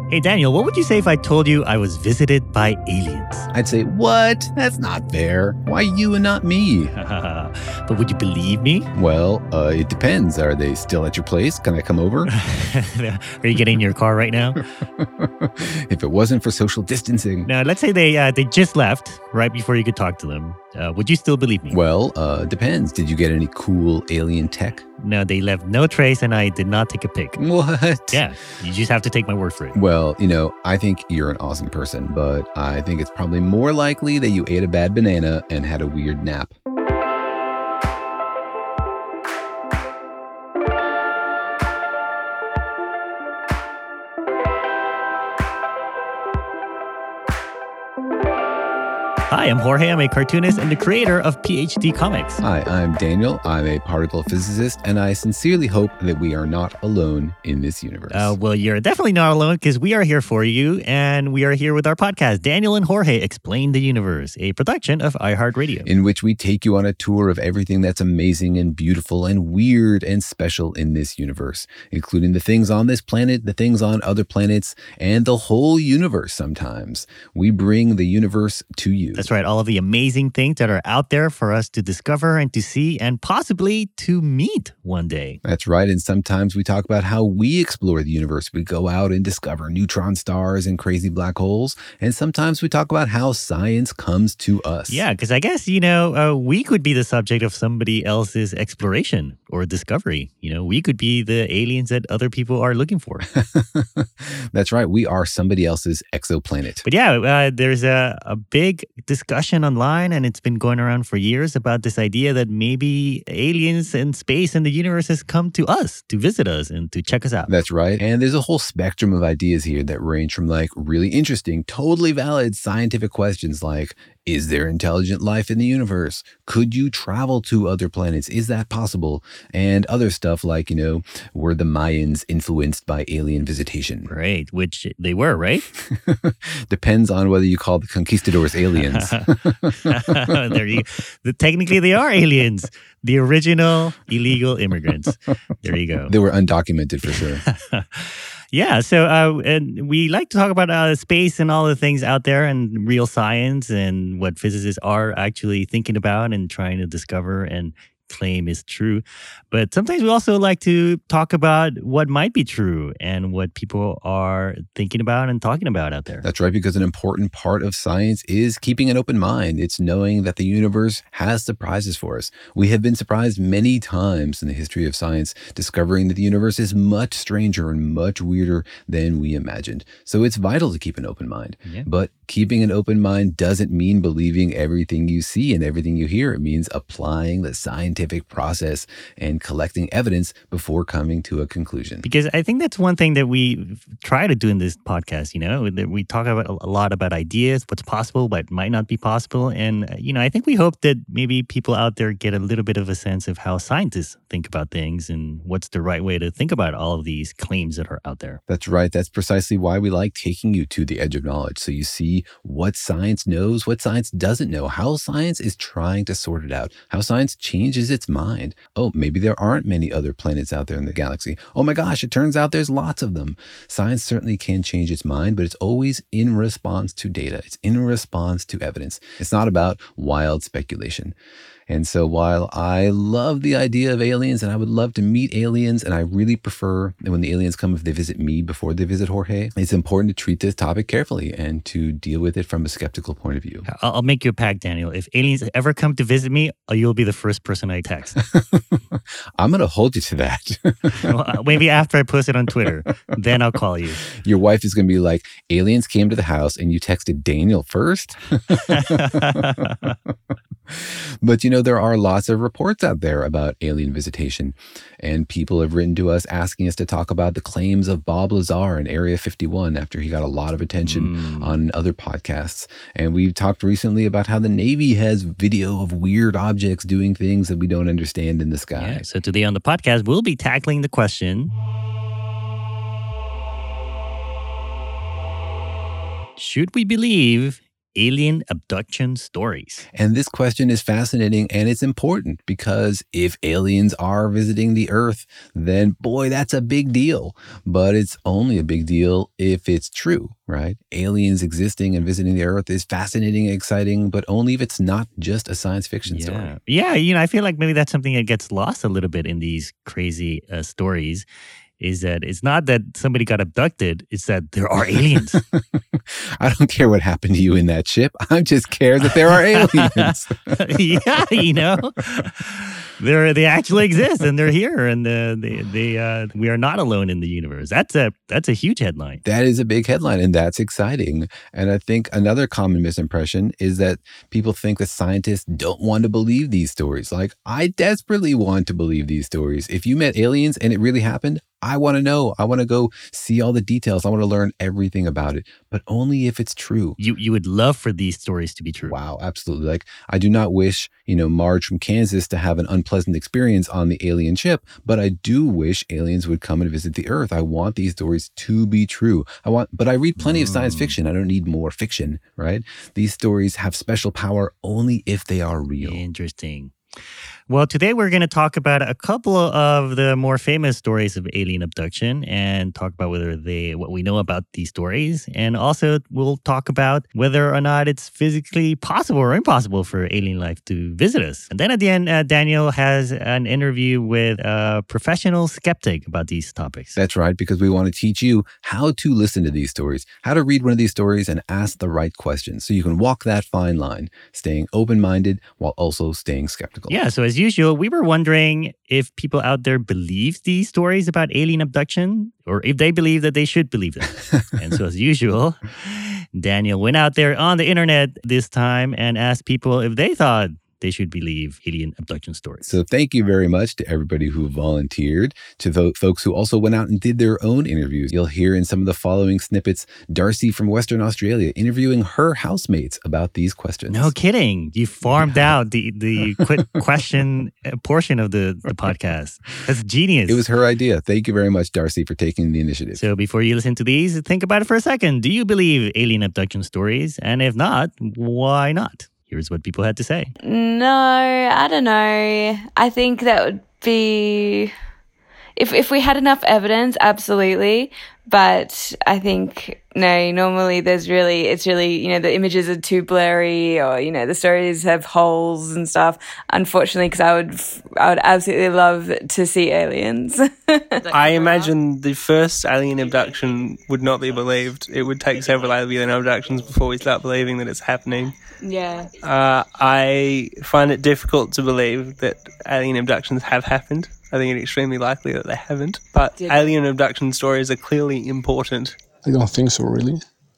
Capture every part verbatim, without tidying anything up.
Hey, Daniel, what would you say if I told you I was visited by aliens? I'd say, what? That's not fair. Why you and not me? But would you believe me? Well, uh, it depends. Are they still at your place? Can I come over? Are you getting in your car right now? If it wasn't for social distancing. Now, let's say they uh, they just left right before you could talk to them. Uh, would you still believe me? Well, uh, depends. Did you get any cool alien tech? No, they left no trace and I did not take a pic. What? Yeah, you just have to take my word for it. Well, you know, I think you're an awesome person, but I think it's probably more likely that you ate a bad banana and had a weird nap. Hi, I'm Jorge. I'm a cartoonist and the creator of P H D Comics. Hi, I'm Daniel. I'm a particle physicist, and I sincerely hope that we are not alone in this universe. Uh, well, you're definitely not alone because we are here for you, and we are here with our podcast, Daniel and Jorge Explain the Universe, a production of iHeartRadio. In which we take you on a tour of everything that's amazing and beautiful and weird and special in this universe, including the things on this planet, the things on other planets, and the whole universe sometimes. We bring the universe to you. That's right. All of the amazing things that are out there for us to discover and to see and possibly to meet one day. That's right. And sometimes we talk about how we explore the universe. We go out and discover neutron stars and crazy black holes. And sometimes we talk about how science comes to us. Yeah, because I guess, you know, uh, we could be the subject of somebody else's exploration or discovery. You know, we could be the aliens that other people are looking for. That's right. We are somebody else's exoplanet. But yeah, uh, there's a, a big discussion online, and it's been going around for years about this idea that maybe aliens and space and the universe has come to us to visit us and to check us out. That's right. And there's a whole spectrum of ideas here that range from like really interesting, totally valid scientific questions like, is there intelligent life in the universe? Could you travel to other planets? Is that possible? And other stuff like, you know, were the Mayans influenced by alien visitation? Right, which they were, right? Depends on whether you call the conquistadors aliens. there you, the, technically, they are aliens. The original illegal immigrants. There you go. They were undocumented for sure. Yeah, so uh, and we like to talk about uh, space and all the things out there and real science and what physicists are actually thinking about and trying to discover and claim is true. But sometimes we also like to talk about what might be true and what people are thinking about and talking about out there. That's right, because an important part of science is keeping an open mind. It's knowing that the universe has surprises for us. We have been surprised many times in the history of science, discovering that the universe is much stranger and much weirder than we imagined. So it's vital to keep an open mind. Yeah. But keeping an open mind doesn't mean believing everything you see and everything you hear. It means applying the scientific process and collecting evidence before coming to a conclusion. Because I think that's one thing that we try to do in this podcast, you know, that we talk about a lot about ideas, what's possible, what might not be possible. And, you know, I think we hope that maybe people out there get a little bit of a sense of how scientists think about things and what's the right way to think about all of these claims that are out there. That's right. That's precisely why we like taking you to the edge of knowledge. So you see what science knows, what science doesn't know, how science is trying to sort it out, how science changes its mind. Oh, maybe there aren't many other planets out there in the galaxy. Oh my gosh, it turns out there's lots of them. Science certainly can change its mind, but it's always in response to data. It's in response to evidence. It's not about wild speculation. And so while I love the idea of aliens and I would love to meet aliens, and I really prefer that when the aliens come, if they visit me before they visit Jorge, it's important to treat this topic carefully and to deal with it from a skeptical point of view. I'll, I'll make you a pact, Daniel. If aliens ever come to visit me, you'll be the first person I text. I'm going to hold you to that. Well, maybe after I post it on Twitter, then I'll call you. Your wife is going to be like, aliens came to the house and you texted Daniel first? But, you know, there are lots of reports out there about alien visitation, and people have written to us asking us to talk about the claims of Bob Lazar in Area fifty-one after he got a lot of attention mm. on other podcasts. And we've talked recently about how the Navy has video of weird objects doing things that we don't understand in the sky. Yeah, so today on the podcast, we'll be tackling the question, should we believe alien abduction stories? And this question is fascinating and it's important because if aliens are visiting the Earth, then boy, that's a big deal. But it's only a big deal if it's true, right? Aliens existing and visiting the Earth is fascinating and exciting, but only if it's not just a science fiction Yeah. story. Yeah, you know, I feel like maybe that's something that gets lost a little bit in these crazy uh, stories. Is that it's not that somebody got abducted, it's that there are aliens. I don't care what happened to you in that ship. I just care that there are aliens. Yeah, you know, they're they actually exist and they're here, and uh, they they uh, we are not alone in the universe. That's a that's a huge headline. That is a big headline, and that's exciting. And I think another common misimpression is that people think that scientists don't want to believe these stories. Like, I desperately want to believe these stories. If you met aliens and it really happened, I want to know. I want to go see all the details. I want to learn everything about it, but only if it's true. You you would love for these stories to be true. Wow, absolutely. Like, I do not wish, you know, Marge from Kansas to have an unpleasant experience on the alien ship, but I do wish aliens would come and visit the Earth. I want these stories to be true. I want, but I read plenty of science fiction. I don't need more fiction, right? These stories have special power only if they are real. Interesting. Well, today we're going to talk about a couple of the more famous stories of alien abduction and talk about whether they, what we know about these stories. And also we'll talk about whether or not it's physically possible or impossible for alien life to visit us. And then at the end, uh, Daniel has an interview with a professional skeptic about these topics. That's right, because we want to teach you how to listen to these stories, how to read one of these stories and ask the right questions so you can walk that fine line, staying open-minded while also staying skeptical. Yeah, so as usual, we were wondering if people out there believe these stories about alien abduction or if they believe that they should believe them. And so as usual, Daniel went out there on the internet this time and asked people if they thought they should believe alien abduction stories. So thank you very much to everybody who volunteered, to the folks who also went out and did their own interviews. You'll hear in some of the following snippets, Darcy from Western Australia interviewing her housemates about these questions. No kidding. You farmed out the, the quick question portion of the, the podcast. That's genius. It was her idea. Thank you very much, Darcy, for taking the initiative. So before you listen to these, think about it for a second. Do you believe alien abduction stories? And if not, why not? Here's what people had to say. No, I don't know. I think that would be... If if we had enough evidence, absolutely. But I think, no, normally there's really... It's really, you know, the images are too blurry or, you know, the stories have holes and stuff. Unfortunately, because I would, I would absolutely love to see aliens. I imagine the first alien abduction would not be believed. It would take several alien abductions before we start believing that it's happening. Yeah. Uh, I find it difficult to believe that alien abductions have happened. I think it's extremely likely that they haven't. But Yeah. alien abduction stories are clearly important. I don't think so, really.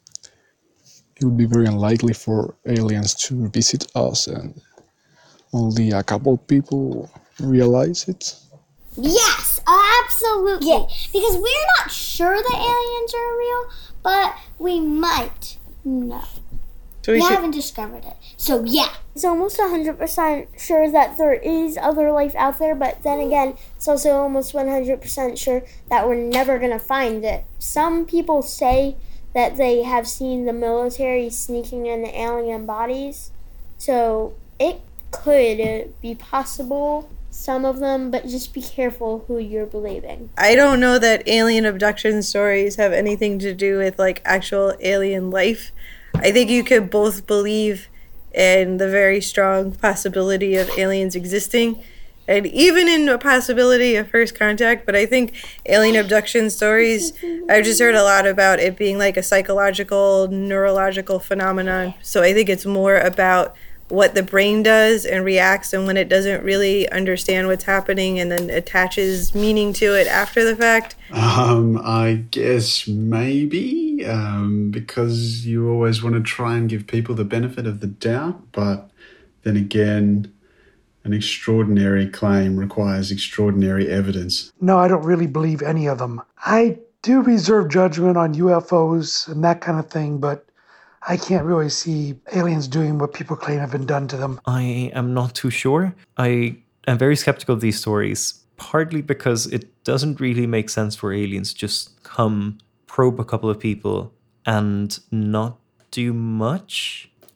It would be very unlikely for aliens to visit us and only a couple people realize it. Yes, absolutely. Yeah. Because we're not sure that aliens are real, but we might know. So We we should... haven't discovered it. So yeah. It's almost one hundred percent sure that there is other life out there, but then again, it's also almost one hundred percent sure that we're never going to find it. Some people say that they have seen the military sneaking in the alien bodies, so it could be possible, some of them, but just be careful who you're believing. I don't know that alien abduction stories have anything to do with like actual alien life. I think you could both believe in the very strong possibility of aliens existing and even in the possibility of first contact, but I think alien abduction stories, I've just heard a lot about it being like a psychological, neurological phenomenon. So I think it's more about what the brain does and reacts, and when it doesn't really understand what's happening and then attaches meaning to it after the fact. Um, I guess maybe, um, because you always want to try and give people the benefit of the doubt, but then again, an extraordinary claim requires extraordinary evidence. No, I don't really believe any of them. I do reserve judgment on U F Os and that kind of thing, but I can't really see aliens doing what people claim have been done to them. I am not too sure. I am very skeptical of these stories, partly because it doesn't really make sense for aliens just come, probe a couple of people, and not do much.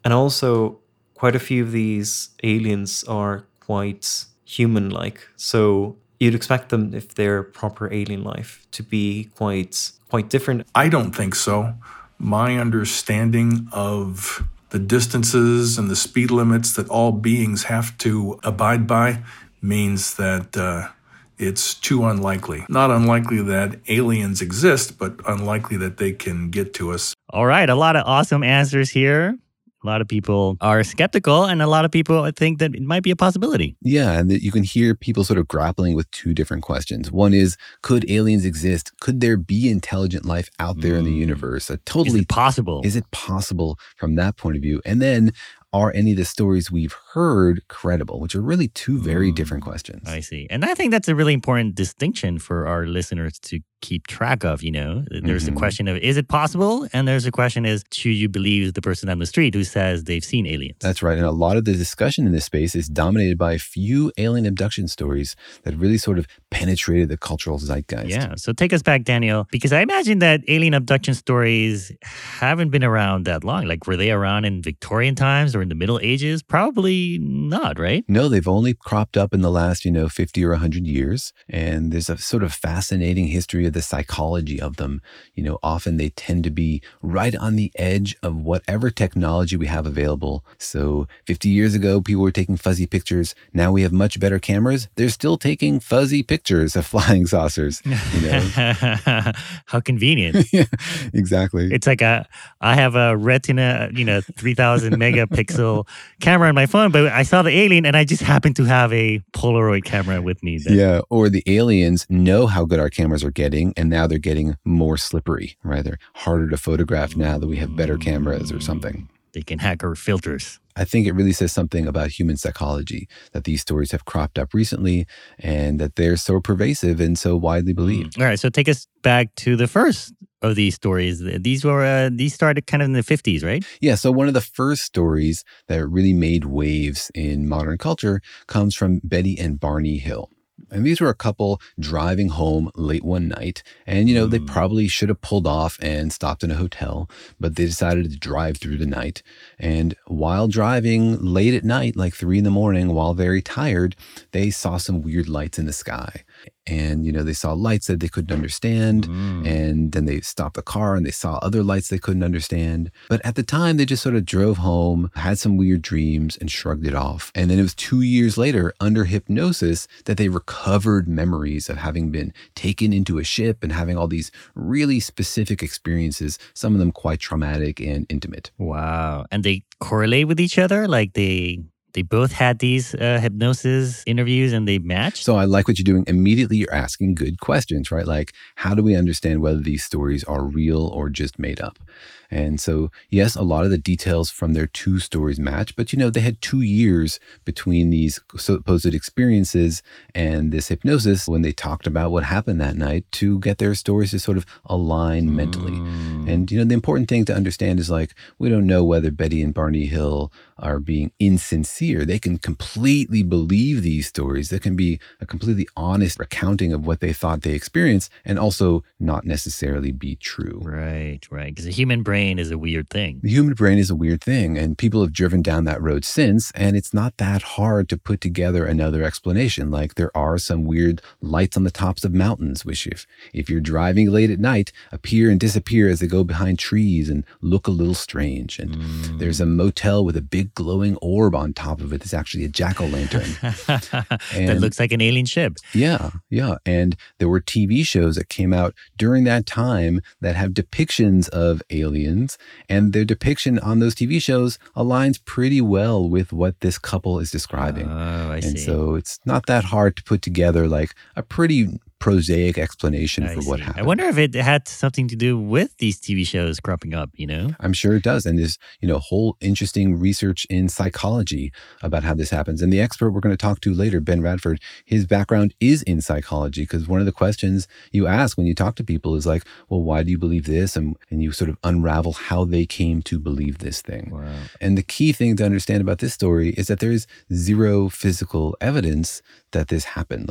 And also, quite a few of these aliens are quite human-like. So you'd expect them, if they're proper alien life, to be quite quite different. I don't think so. My understanding of the distances and the speed limits that all beings have to abide by means that uh, it's too unlikely. Not unlikely that aliens exist, but unlikely that they can get to us. All right, a lot of awesome answers here. A lot of people are skeptical, and a lot of people think that it might be a possibility. Yeah, and that you can hear people sort of grappling with two different questions. One is, could aliens exist? Could there be intelligent life out there mm. in the universe? A totally Is it possible? Is it possible from that point of view? And then, are any of the stories we've heard credible? Which are really two very mm. different questions. I see. And I think that's a really important distinction for our listeners to keep track of, you know. There's mm-hmm. a question of, is it possible? And there's a question is, should you believe the person on the street who says they've seen aliens? That's right. And a lot of the discussion in this space is dominated by a few alien abduction stories that really sort of penetrated the cultural zeitgeist. Yeah. So take us back, Daniel, because I imagine that alien abduction stories haven't been around that long. Like, were they around in Victorian times or in the Middle Ages? Probably not, right? No, they've only cropped up in the last, you know, fifty or one hundred years. And there's a sort of fascinating history of the psychology of them. You know, often they tend to be right on the edge of whatever technology we have available. So fifty years ago, people were taking fuzzy pictures. Now we have much better cameras. They're still taking fuzzy pictures of flying saucers. You know? How convenient. Yeah, exactly. It's like a, I have a Retina, you know, three thousand megapixel camera on my phone, but I saw the alien and I just happened to have a Polaroid camera with me. That, yeah, or the aliens know how good our cameras are getting, and now they're getting more slippery, right? They're harder to photograph now that we have better cameras or something. They can hack our filters. I think it really says something about human psychology that these stories have cropped up recently and that they're so pervasive and so widely believed. All right, so take us back to the first of these stories. These were uh, these started kind of in the fifties, right? Yeah, so one of the first stories that really made waves in modern culture comes from Betty and Barney Hill. And these were a couple driving home late one night. And, you know, mm. they probably should have pulled off and stopped in a hotel, but they decided to drive through the night. And while driving late at night, like three in the morning, while very tired, they saw some weird lights in the sky. And, you know, they saw lights that they couldn't understand. Mm. And then they stopped the car and they saw other lights they couldn't understand. But at the time, they just sort of drove home, had some weird dreams and shrugged it off. And then it was two years later, under hypnosis, that they recovered memories of having been taken into a ship and having all these really specific experiences, some of them quite traumatic and intimate. Wow. And they correlate with each other? Like they... They both had these uh, hypnosis interviews and they matched? So I like what you're doing. Immediately, you're asking good questions, right? Like, how do we understand whether these stories are real or just made up? And so, yes, a lot of the details from their two stories match, but, you know, they had two years between these supposed experiences and this hypnosis when they talked about what happened that night to get their stories to sort of align mm. mentally. And, you know, the important thing to understand is, like, we don't know whether Betty and Barney Hill are being insincere. They can completely believe these stories. There can be a completely honest recounting of what they thought they experienced and also not necessarily be true. Right, right. Because the human brain is a weird thing. The human brain is a weird thing, and people have driven down that road since, and it's not that hard to put together another explanation. Like, there are some weird lights on the tops of mountains, which if, if you're driving late at night, appear and disappear as they go behind trees and look a little strange. And mm. there's a motel with a big glowing orb on top of it. It's actually a jack-o'-lantern. That looks like an alien ship. Yeah, yeah. And there were T V shows that came out during that time that have depictions of aliens, and their depiction on those T V shows aligns pretty well with what this couple is describing. Oh, I and see. so it's not that hard to put together like a pretty prosaic explanation I for see. what happened. I wonder if it had something to do with these T V shows cropping up, you know? I'm sure it does. And there's, you know, whole interesting research in psychology about how this happens. And the expert we're going to talk to later, Ben Radford, his background is in psychology, because one of the questions you ask when you talk to people is like, well, why do you believe this? And, and you sort of unravel how they came to believe this thing. Wow. And the key thing to understand about this story is that there is zero physical evidence that this happened. Like,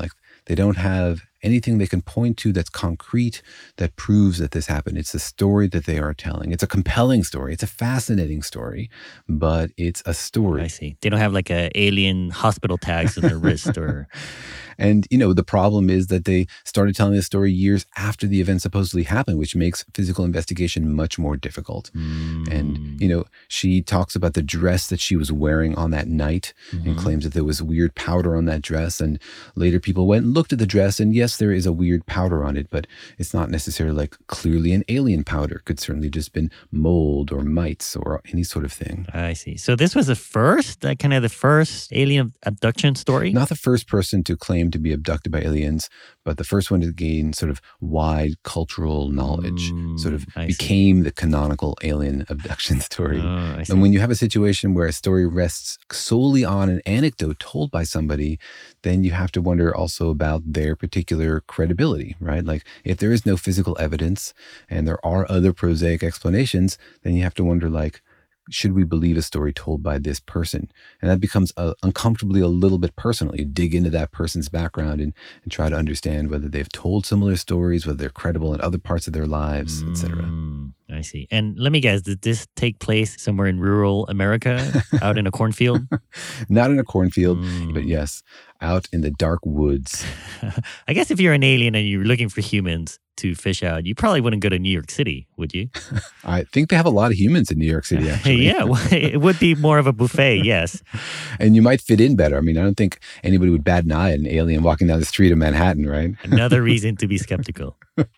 They don't have anything they can point to that's concrete that proves that this happened. It's a story that they are telling. It's a compelling story. It's a fascinating story, but it's a story. I see. They don't have like a alien hospital tags on their wrist or... And, you know, the problem is that they started telling this story years after the event supposedly happened, which makes physical investigation much more difficult. Mm. And, you know, she talks about the dress that she was wearing on that night mm-hmm. and claims that there was weird powder on that dress. And later people went and looked at the dress, and yes, there is a weird powder on it, but it's not necessarily like clearly an alien powder. It could certainly just been mold or mites or any sort of thing. I see. So this was the first, uh, kind of the first alien abduction story? Not the first person to claim to be abducted by aliens, but the first one to gain sort of wide cultural knowledge, mm, sort of I became see. the canonical alien abduction story. Oh, and when you have a situation where a story rests solely on an anecdote told by somebody, then you have to wonder also about their particular credibility, right? Like if there is no physical evidence and there are other prosaic explanations, then you have to wonder like, should we believe a story told by this person? And that becomes uh, uncomfortably a little bit personal. You dig into that person's background and, and try to understand whether they've told similar stories, whether they're credible in other parts of their lives, mm, et cetera. I see. And let me guess, did this take place somewhere in rural America, out in a cornfield? Not in a cornfield, mm. but yes, out in the dark woods. I guess if you're an alien and you're looking for humans to fish out, you probably wouldn't go to New York City, would you? I think they have a lot of humans in New York City, actually. Yeah, well, it would be more of a buffet, yes. And you might fit in better. I mean, I don't think anybody would bat an eye at an alien walking down the street of Manhattan, right? Another reason to be skeptical.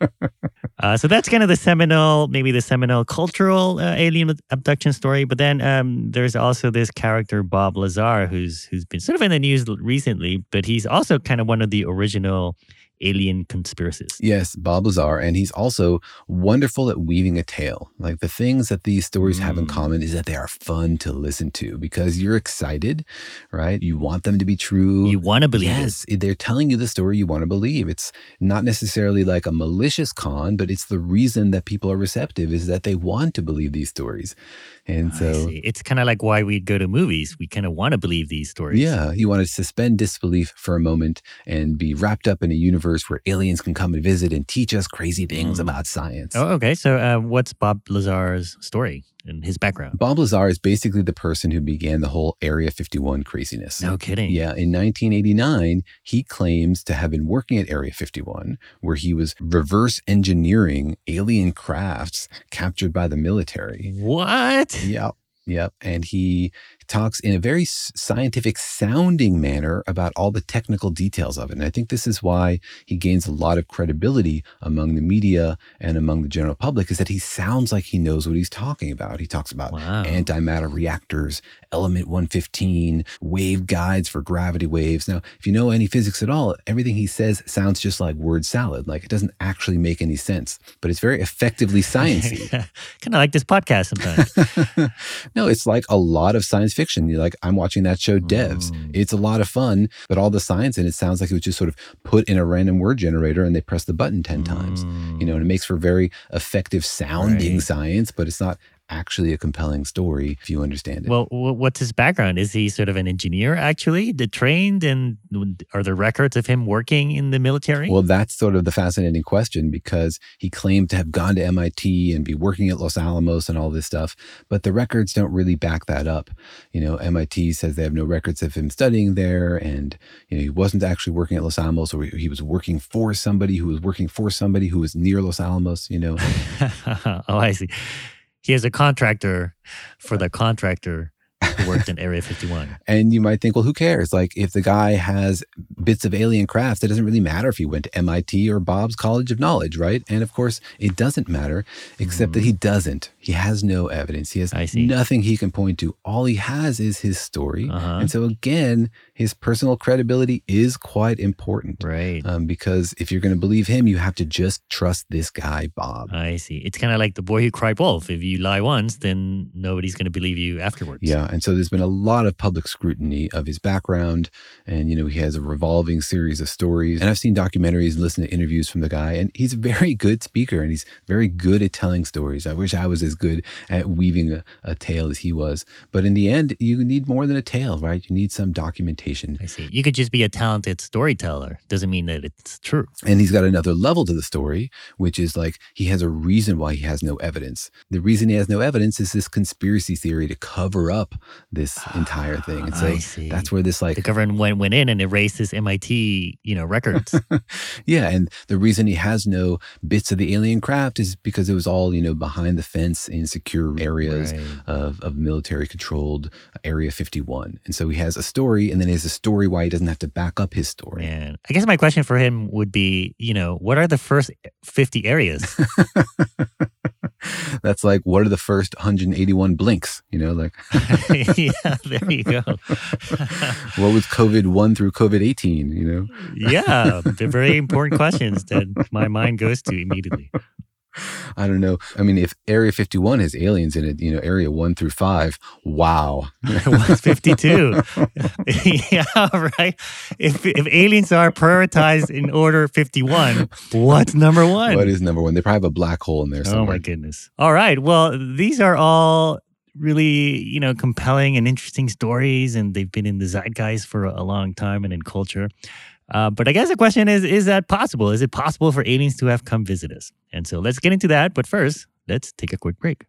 Uh, so that's kind of the seminal, maybe the seminal cultural uh, alien abduction story. But then um, there's also this character, Bob Lazar, who's who's been sort of in the news recently, but he's also kind of one of the original alien conspiracists. Yes, Bob Lazar. And he's also wonderful at weaving a tale. Like the things that these stories mm. have in common is that they are fun to listen to because you're excited, right? You want them to be true. You want to believe yes, it. They're telling you the story you want to believe. It's not necessarily like a malicious con, but it's the reason that people are receptive is that they want to believe these stories. And so it's kind of like why we go to movies. We kind of want to believe these stories. Yeah, you want to suspend disbelief for a moment and be wrapped up in a universe where aliens can come and visit and teach us crazy things mm. about science. Oh, okay. So uh, what's Bob Lazar's story and his background? Bob Lazar is basically the person who began the whole Area fifty-one craziness. No kidding. Yeah. In nineteen eighty-nine, he claims to have been working at Area fifty-one, where he was reverse engineering alien crafts captured by the military. What? Yep. Yep. And he talks in a very scientific sounding manner about all the technical details of it. And I think this is why he gains a lot of credibility among the media and among the general public is that he sounds like he knows what he's talking about. He talks about wow. antimatter reactors, element one fifteen, wave guides for gravity waves. Now, if you know any physics at all, everything he says sounds just like word salad. Like it doesn't actually make any sense, but it's very effectively sciencey. Kind of like this podcast sometimes. No, it's like a lot of science fiction. You're like, I'm watching that show Devs. Mm. It's a lot of fun, but all the science in it sounds like it was just sort of put in a random word generator and they press the button ten mm. times. You know, and it makes for very effective sounding right. science, but it's not actually a compelling story if you understand it. Well, what's his background? Is he sort of an engineer actually, the trained, and are there records of him working in the military? Well, that's sort of the fascinating question because he claimed to have gone to M I T and be working at Los Alamos and all this stuff, but the records don't really back that up. You know, M I T says they have no records of him studying there, and you know, he wasn't actually working at Los Alamos, or he was working for somebody who was working for somebody who was near Los Alamos, you know. Oh, I see. He is a contractor for the contractor who worked in Area fifty-one. And you might think, well, who cares? Like, if the guy has bits of alien crafts, it doesn't really matter if he went to M I T or Bob's College of Knowledge, right? And of course, it doesn't matter, except mm. that he doesn't. He has no evidence. He has nothing he can point to. All he has is his story. Uh-huh. And so again, his personal credibility is quite important. Right. Um, because if you're going to believe him, you have to just trust this guy, Bob. I see. It's kind of like the boy who cried wolf. If you lie once, then nobody's going to believe you afterwards. Yeah. And so there's been a lot of public scrutiny of his background. And, you know, he has a revolving series of stories. And I've seen documentaries and listened to interviews from the guy. And he's a very good speaker and he's very good at telling stories. I wish I was as as good at weaving a, a tale as he was. But in the end, you need more than a tale, right? You need some documentation. I see. You could just be a talented storyteller. Doesn't mean that it's true. And he's got another level to the story, which is like he has a reason why he has no evidence. The reason he has no evidence is this conspiracy theory to cover up this entire thing. And so I see. that's where this like the government went, went in and erased his M I T, you know, records. Yeah, and the reason he has no bits of the alien craft is because it was all, you know, behind the fence in secure areas Right. of, of military-controlled Area fifty-one. And so he has a story, and then he has a story why he doesn't have to back up his story. Man, I guess my question for him would be, you know, what are the first fifty areas? That's like, what are the first one hundred eighty-one blinks? You know, like, Yeah, there you go. what was COVID one through COVID eighteen, you know? Yeah, they're very important questions that my mind goes to immediately. I don't know. I mean, if Area fifty-one has aliens in it, you know, Area one through five, wow. What's fifty-two? Yeah, right. If if aliens are prioritized in order fifty-one, what's number one? What is number one? They probably have a black hole in there somewhere. Oh my goodness. All right. Well, these are all really, you know, compelling and interesting stories, and they've been in the zeitgeist for a long time and in culture. Uh, but I guess the question is, is that possible? Is it possible for aliens to have come visit us? And so let's get into that. But first, let's take a quick break.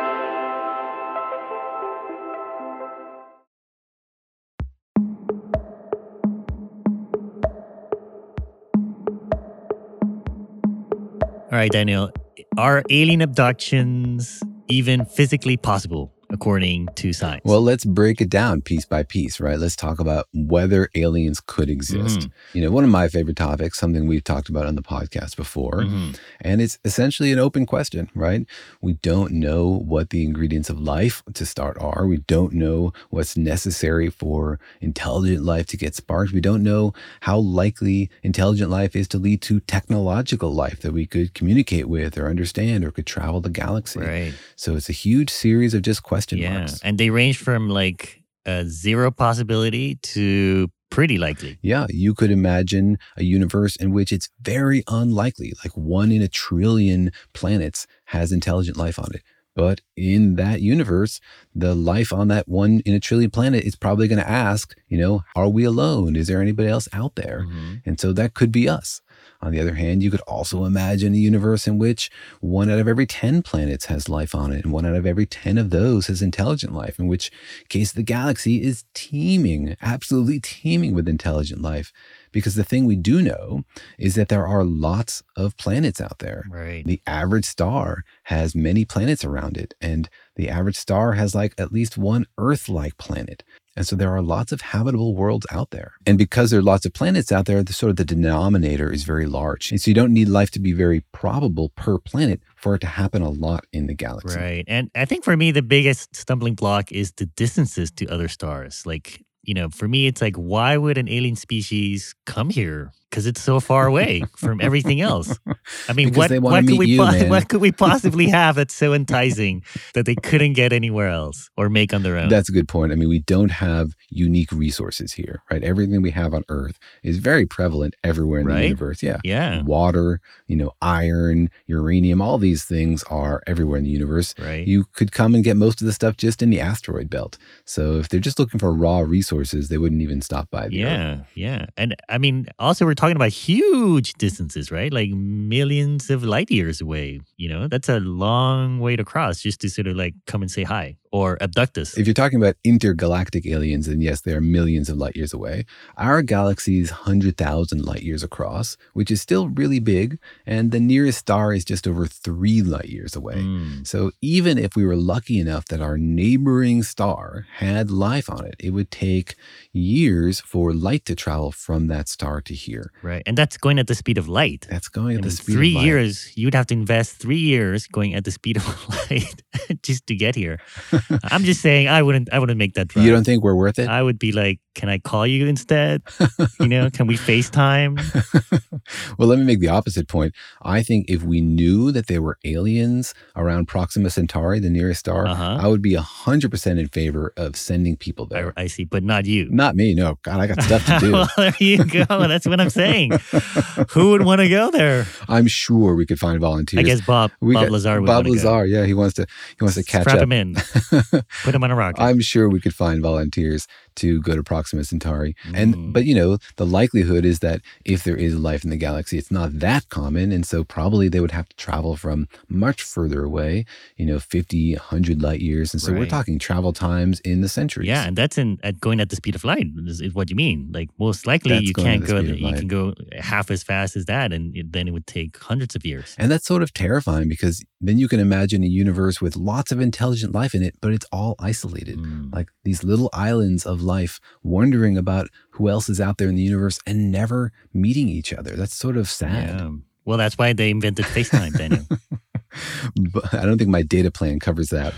All right, Daniel, are alien abductions even physically possible, according to science? Well, let's break it down piece by piece, right? Let's talk about whether aliens could exist. Mhm. You know, one of my favorite topics, something we've talked about on the podcast before, Mhm. and it's essentially an open question, right? We don't know what the ingredients of life to start are. We don't know what's necessary for intelligent life to get sparked. We don't know how likely intelligent life is to lead to technological life that we could communicate with or understand or could travel the galaxy. Right. So it's a huge series of just question Yeah. marks. And they range from like a zero possibility to pretty likely. Yeah, you could imagine a universe in which it's very unlikely, like one in a trillion planets has intelligent life on it. But in that universe, the life on that one in a trillion planet is probably going to ask, you know, are we alone? Is there anybody else out there? Mm-hmm. And so that could be us. On the other hand, you could also imagine a universe in which one out of every ten planets has life on it, and one out of every ten of those has intelligent life, in which case the galaxy is teeming, absolutely teeming with intelligent life. Because the thing we do know is that there are lots of planets out there. Right. The average star has many planets around it, and the average star has like at least one Earth-like planet. And so there are lots of habitable worlds out there. And because there are lots of planets out there, the sort of the denominator is very large. And so you don't need life to be very probable per planet for it to happen a lot in the galaxy. Right. And I think for me, the biggest stumbling block is the distances to other stars. Like, you know, for me, it's like, why would an alien species come here? Because it's so far away from everything else. I mean, Because what they wanna what could meet we you, po- man. what could we possibly have that's so enticing that they couldn't get anywhere else or make on their own? That's a good point. I mean, we don't have unique resources here, right? Everything we have on Earth is very prevalent everywhere in Right? the universe. Yeah. Yeah. Water, you know, iron, uranium, all these things are everywhere in the universe. Right. You could come and get most of the stuff just in the asteroid belt. So if they're just looking for raw resources, they wouldn't even stop by the Earth. Yeah, yeah. And I mean, also, we're talking about huge distances, right? Like millions of light years away. You know, that's a long way to cross just to sort of like come and say hi or abduct us. If you're talking about intergalactic aliens, then yes, they are millions of light years away. Our galaxy is one hundred thousand light years across, which is still really big. And the nearest star is just over three light years away. Mm. So even if we were lucky enough that our neighboring star had life on it, it would take years for light to travel from that star to here. Right. And that's going at the speed of light. That's going at And the speed three of light. years, you'd have to invest three years going at the speed of light just to get here. I'm just saying, I wouldn't. I wouldn't make that drive. You don't think we're worth it? I would be like, can I call you instead? You know, can we FaceTime? Well, let me make the opposite point. I think if we knew that there were aliens around Proxima Centauri, the nearest star, Uh-huh. I would be one hundred percent in favor of sending people there. I, I see, but not you. Not me. No. God, I got stuff to do. Well, there you go. That's what I'm saying. Who would want to go there? I'm sure we could find volunteers. I guess Bob We Bob got- Lazar would Bob wanna go. Lazar, yeah, he wants to he wants to catch Strap up. him in. Put him on a rocket. I'm sure we could find volunteers to go to Proxima Centauri. Mm. And but you know, the likelihood is that if there is life in the galaxy, it's not that common, and so probably they would have to travel from much further away, you know, fifty, one hundred light years. And so we're Right. talking travel times in the centuries. Yeah, and that's in at going at the speed of light is, is what you mean. Like most likely That's you going at can't the go speed the, of you light. can go half as fast as that, and it, then it would take hundreds of years. And that's sort of terrifying because then you can imagine a universe with lots of intelligent life in it, but it's all isolated. Mm. Like these little islands of life, wondering about who else is out there in the universe and never meeting each other. That's sort of sad. Yeah. Well, that's why they invented FaceTime, Daniel. But I don't think my data plan covers that.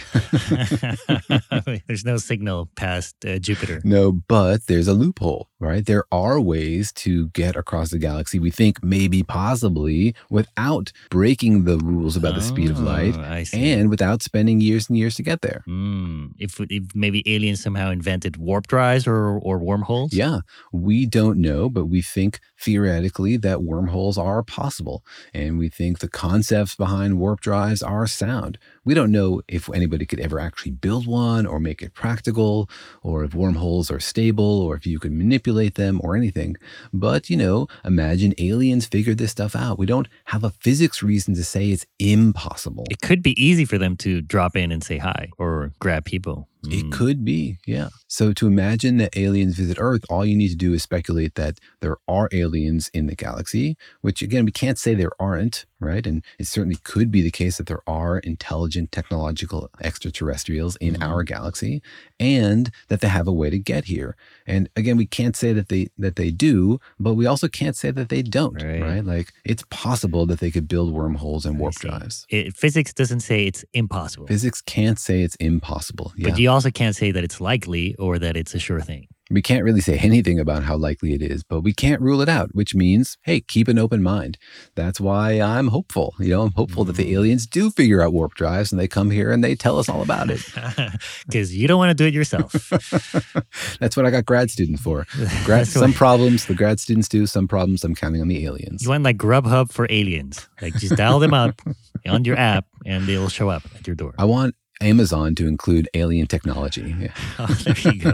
There's no signal past uh, Jupiter. No, but there's a loophole, right? There are ways to get across the galaxy, we think maybe possibly without breaking the rules about the speed of light Oh, I see. and without spending years and years to get there. Mm. If, if maybe aliens somehow invented warp drives or, or wormholes? Yeah, we don't know, but we think theoretically that wormholes are possible. And we think the concepts behind warp drives are sound. We don't know if anybody could ever actually build one or make it practical, or if wormholes are stable, or if you could manipulate them or anything. But, you know, imagine aliens figured this stuff out. We don't have a physics reason to say it's impossible. It could be easy for them to drop in and say hi or grab people. It could be, yeah. So to imagine that aliens visit Earth, all you need to do is speculate that there are aliens in the galaxy, which again, we can't say there aren't, right? And it certainly could be the case that there are intelligent technological extraterrestrials in Mm-hmm. our galaxy, and that they have a way to get here. And again, we can't say that they that they do, but we also can't say that they don't, Right. right? Like it's possible that they could build wormholes and warp drives. It, physics doesn't say it's impossible. Physics can't say it's impossible. Yeah. But you also can't say that it's likely or that it's a sure thing. We can't really say anything about how likely it is, but we can't rule it out, which means, hey, keep an open mind. That's why I'm hopeful. You know, I'm hopeful that the aliens do figure out warp drives and they come here and they tell us all about it. Because you don't want to do it yourself. That's what I got grad students for. Grad, That's some what- problems the grad students do, some problems I'm counting on the aliens. You want like Grubhub for aliens. Like just dial them up on your app and they'll show up at your door. I want Amazon to include alien technology. Yeah. Oh, there you go.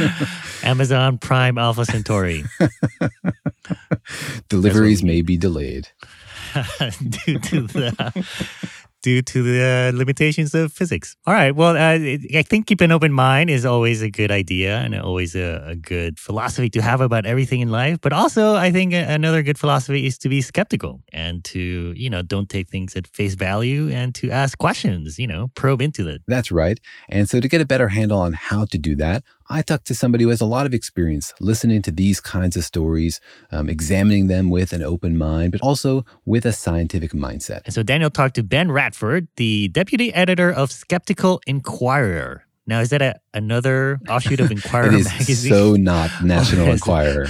Amazon Prime Alpha Centauri. Deliveries may be delayed. due to the due to the limitations of physics. All right. Well, uh, I think keep an open mind is always a good idea and always a, a good philosophy to have about everything in life. But also, I think another good philosophy is to be skeptical and to, you know, don't take things at face value and to ask questions, you know, probe into it. That's right. And so to get a better handle on how to do that, I talked to somebody who has a lot of experience listening to these kinds of stories, um, examining them with an open mind, but also with a scientific mindset. And so Daniel talked to Ben Radford, the deputy editor of Skeptical Inquirer. Now, is that a, another offshoot of Inquirer It is magazine? so not National Enquirer.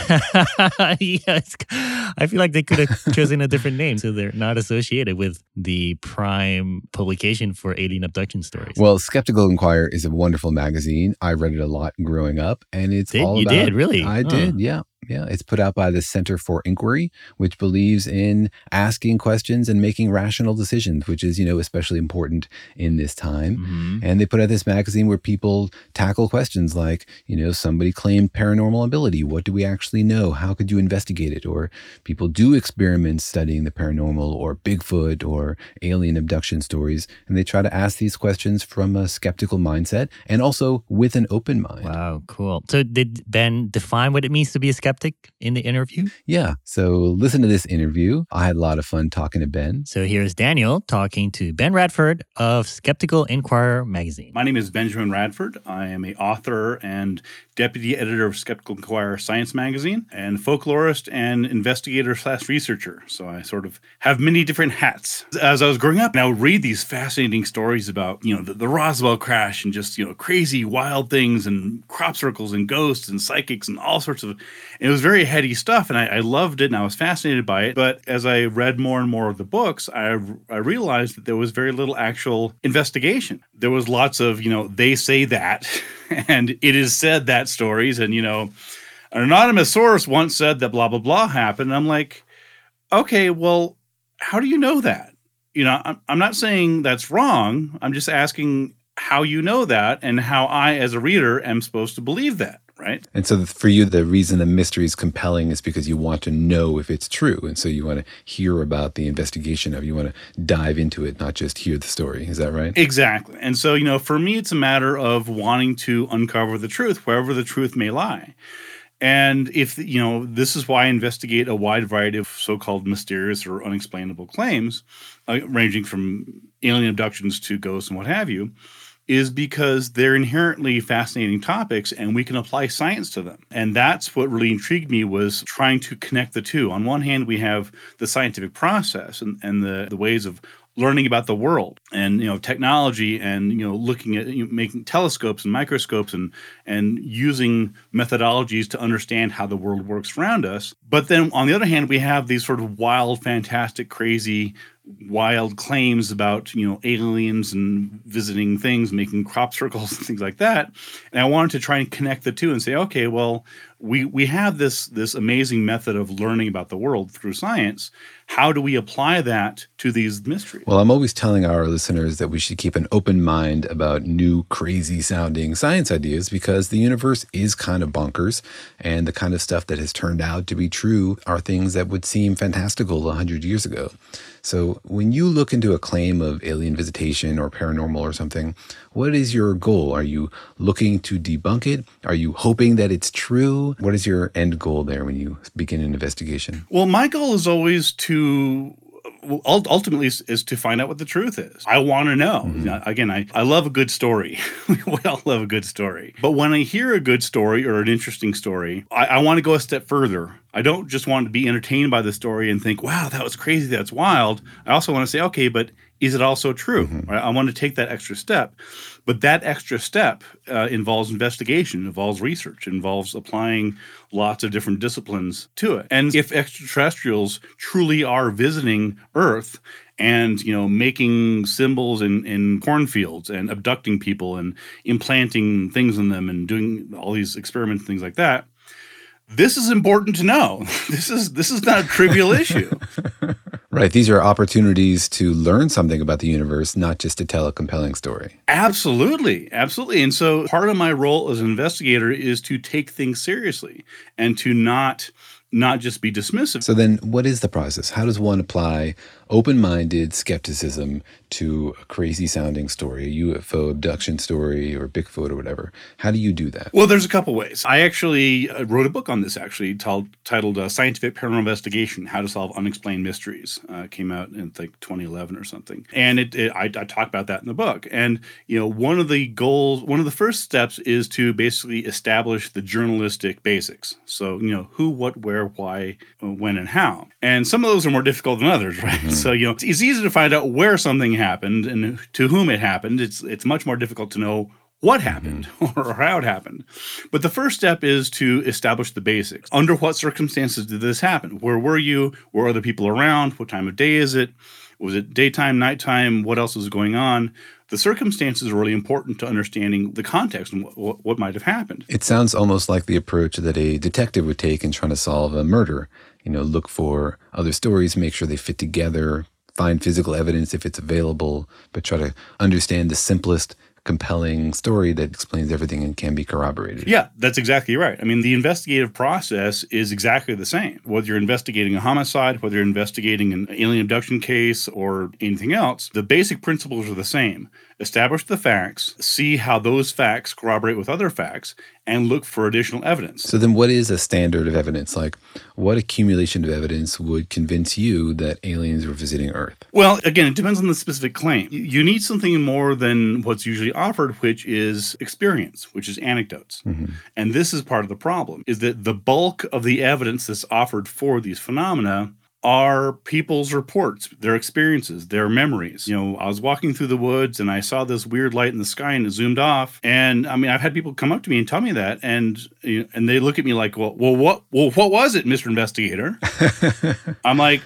Yes. I feel like they could have chosen a different name so they're not associated with the prime publication for alien abduction stories. Well, Skeptical Inquirer is a wonderful magazine. I read it a lot growing up, and it's Did- all you about... did, really? I Huh. did, yeah. Yeah, it's put out by the Center for Inquiry, which believes in asking questions and making rational decisions, which is, you know, especially important in this time. Mm-hmm. And they put out this magazine where people tackle questions like, you know, somebody claimed paranormal ability. What do we actually know? How could you investigate it? Or people do experiments studying the paranormal or Bigfoot or alien abduction stories. And they try to ask these questions from a skeptical mindset and also with an open mind. Wow, cool. So did Ben define what it means to be a skeptic? skeptic in the interview? Yeah. So listen to this interview. I had a lot of fun talking to Ben. So here's Daniel talking to Ben Radford of Skeptical Inquirer magazine. My name is Benjamin Radford. I am an author and deputy editor of Skeptical Inquirer Science magazine and folklorist and investigator slash researcher. So I sort of have many different hats. As I was growing up, and I would read these fascinating stories about, you know, the, the Roswell crash and just, you know, crazy wild things and crop circles and ghosts and psychics and all sorts of, it was very heady stuff. And I, I loved it and I was fascinated by it. But as I read more and more of the books, I, I realized that there was very little actual investigation. There was lots of, you know, they say that, and it is said that stories. And, you know, an anonymous source once said that blah, blah, blah happened. And I'm like, okay, well, how do you know that? You know, I'm, I'm not saying that's wrong. I'm just asking how you know that and how I, as a reader, am supposed to believe that. Right. And so for you, the reason the mystery is compelling is because you want to know if it's true. And so you want to hear about the investigation of, you want to dive into it, not just hear the story. Is that right? Exactly. And so, you know, for me, it's a matter of wanting to uncover the truth, wherever the truth may lie. And if, you know, this is why I investigate a wide variety of so-called mysterious or unexplainable claims, uh, ranging from alien abductions to ghosts and what have you, is because they're inherently fascinating topics and we can apply science to them. And that's what really intrigued me, was trying to connect the two. On one hand, we have the scientific process and, and the, the ways of learning about the world and, you know, technology and, you know, looking at, you know, making telescopes and microscopes and, and using methodologies to understand how the world works around us. But then on the other hand, we have these sort of wild, fantastic, crazy, wild claims about, you know, aliens and visiting things, making crop circles and things like that. And I wanted to try and connect the two and say, okay, well, we we have this this amazing method of learning about the world through science. How do we apply that to these mysteries? Well, I'm always telling our listeners that we should keep an open mind about new, crazy sounding science ideas, because the universe is kind of bonkers, and the kind of stuff that has turned out to be true are things that would seem fantastical one hundred years ago. So when you look into a claim of alien visitation or paranormal or something, what is your goal? Are you looking to debunk it? Are you hoping that it's true? What is your end goal there when you begin an investigation? Well, my goal is always to ultimately is, is to find out what the truth is. I want to know. Mm-hmm. Again, I, I love a good story. We all love a good story. But when I hear a good story or an interesting story, I, I want to go a step further. I don't just want to be entertained by the story and think, wow, that was crazy, that's wild. I also want to say, okay, but is it also true? Mm-hmm. Right? I want to take that extra step. But that extra step uh, involves investigation, involves research, involves applying lots of different disciplines to it. And if extraterrestrials truly are visiting Earth and, you know, making symbols in, in cornfields and abducting people and implanting things in them and doing all these experiments and things like that, this is important to know. This is this is not a trivial issue. Right. These are opportunities to learn something about the universe, not just to tell a compelling story. Absolutely. Absolutely. And so part of my role as an investigator is to take things seriously and to not not just be dismissive. So then what is the process? How does one apply open-minded skepticism to a crazy-sounding story, a U F O abduction story or Bigfoot or whatever? How do you do that? Well, there's a couple ways. I actually uh, wrote a book on this, actually, t- titled uh, Scientific Paranormal Investigation, How to Solve Unexplained Mysteries. Uh, it came out in, like, twenty eleven or something. And it, it I, I talk about that in the book. And, you know, one of the goals, one of the first steps is to basically establish the journalistic basics. So, you know, who, what, where, why, when, and how. And some of those are more difficult than others, right? Mm-hmm. So, you know, it's, it's easy to find out where something happened and to whom it happened. It's it's much more difficult to know what happened mm-hmm. or how it happened. But the first step is to establish the basics. Under what circumstances did this happen? Where were you? Were other people around? What time of day is it? Was it daytime, nighttime? What else was going on? The circumstances are really important to understanding the context and what, what, what might have happened. It sounds almost like the approach that a detective would take in trying to solve a murder. You know, look for other stories, make sure they fit together, find physical evidence if it's available, but try to understand the simplest, compelling story that explains everything and can be corroborated. Yeah, that's exactly right. I mean, the investigative process is exactly the same. Whether you're investigating a homicide, whether you're investigating an alien abduction case or anything else, the basic principles are the same. establish the facts, see how those facts corroborate with other facts, and look for additional evidence. So then what is a standard of evidence? Like, what accumulation of evidence would convince you that aliens were visiting Earth? Well, again, it depends on the specific claim. You need something more than what's usually offered, which is experience, which is anecdotes. Mm-hmm. And this is part of the problem, is that the bulk of the evidence that's offered for these phenomena are people's reports, their experiences, their memories. You know, I was walking through the woods and I saw this weird light in the sky and it zoomed off. And I mean, I've had people come up to me and tell me that, and you know, and they look at me like, well, well, what, well, what was it, Mister Investigator? I'm like,